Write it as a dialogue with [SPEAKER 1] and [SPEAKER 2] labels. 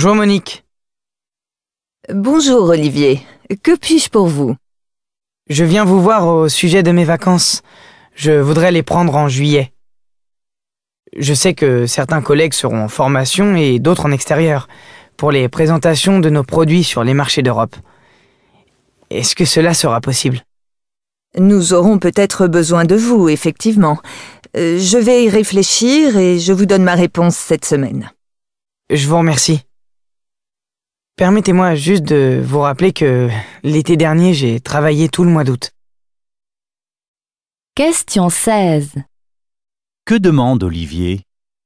[SPEAKER 1] Bonjour Monique.
[SPEAKER 2] Bonjour Olivier, que puis-je pour vous?
[SPEAKER 1] Je viens vous voir au sujet de mes vacances. Je voudrais les prendre en juillet. Je sais que certains collègues seront en formation et d'autres en extérieur pour les présentations de nos produits sur les marchés d'Europe. Est-ce que cela sera possible?
[SPEAKER 2] Nous aurons peut-être besoin de vous, effectivement. Je vais y réfléchir et je vous donne ma réponse cette semaine.
[SPEAKER 1] Je vous remercie. Permettez-moi juste de vous rappeler que l'été dernier, j'ai travaillé tout le mois d'août.
[SPEAKER 3] Question 16.
[SPEAKER 4] Que demande Olivier?